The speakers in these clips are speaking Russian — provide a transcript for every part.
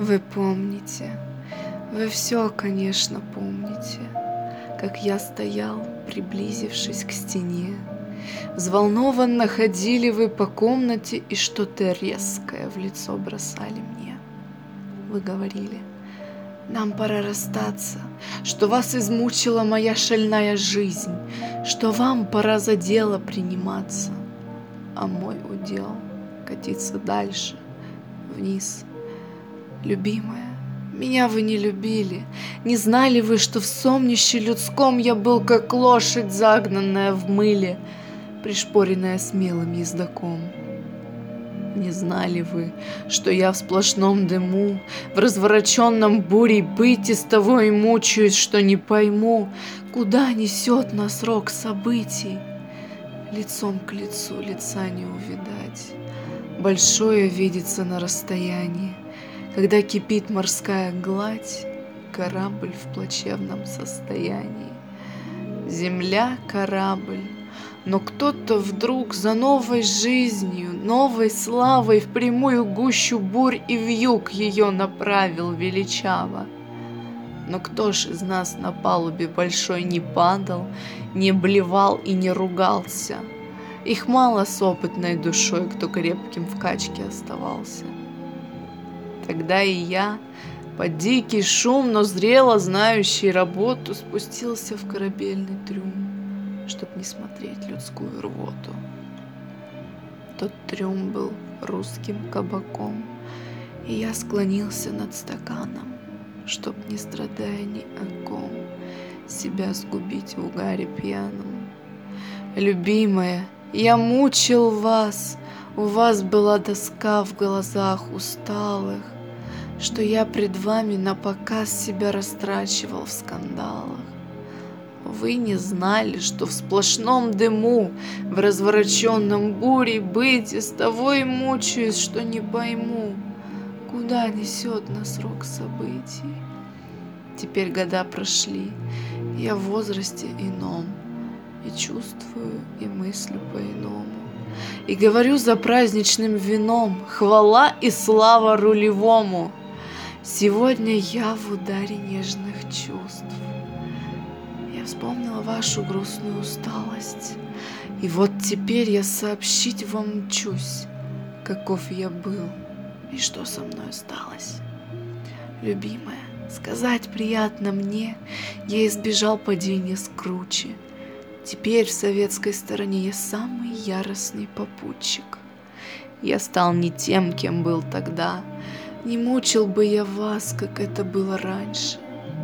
Вы помните, вы все, конечно, помните, как я стоял, приблизившись к стене. Взволнованно ходили вы по комнате и что-то резкое в лицо бросали мне. Вы говорили: нам пора расстаться, что вас измучила моя шальная жизнь, что вам пора за дело приниматься, а мой удел катиться дальше, вниз. Любимая, меня вы не любили, не знали вы, что в сомнище людском я был, как лошадь, загнанная в мыле, пришпоренная смелым ездаком. Не знали вы, что я в сплошном дыму, в развороченном бурей быте с того и мучаюсь, что не пойму, куда несет нас рок событий. Лицом к лицу лица не увидать, большое видится на расстоянии, когда кипит морская гладь, корабль в плачевном состоянии. Земля — корабль, но кто-то вдруг за новой жизнью, новой славой в прямую гущу бурь и вьюг ее направил величаво. Но кто ж из нас на палубе большой не падал, не блевал и не ругался? Их мало с опытной душой, кто крепким в качке оставался. Тогда и я, под дикий шум, но зрело знающий работу, спустился в корабельный трюм, чтоб не смотреть людскую рвоту. Тот трюм был русским кабаком, и я склонился над стаканом, чтоб, не страдая ни о ком, себя сгубить в угаре пьяном. Любимая, я мучил вас, у вас была тоска в глазах усталых, что я пред вами напоказ себя растрачивал в скандалах. Вы не знали, что в сплошном дыму, в развороченном буре быте, с того и мучаюсь, что не пойму, куда несет нас рок событий. Теперь года прошли, я в возрасте ином, и чувствую, и мыслю по-иному. И говорю за праздничным вином: хвала и слава рулевому! Сегодня я в ударе нежных чувств. Я вспомнила вашу грустную усталость, и вот теперь я сообщить вам мчусь, каков я был и что со мной осталось. Любимая, сказать приятно мне, я избежал падения с кручи. Теперь в советской стороне я самый яростный попутчик. Я стал не тем, кем был тогда, не мучил бы я вас, как это было раньше.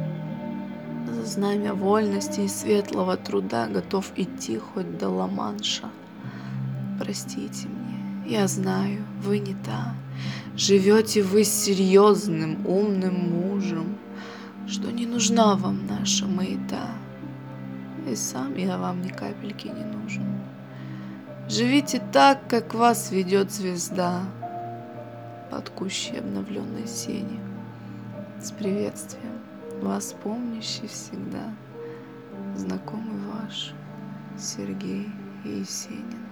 За знамя вольности и светлого труда готов идти хоть до Ла-Манша. Простите мне, я знаю, вы не та. Живете вы с серьезным, умным мужем, что не нужна вам наша маята. И сам я вам ни капельки не нужен. Живите так, как вас ведет звезда под кущей обновленной сени. С приветствием, вас помнящий всегда, знакомый ваш Сергей Есенин.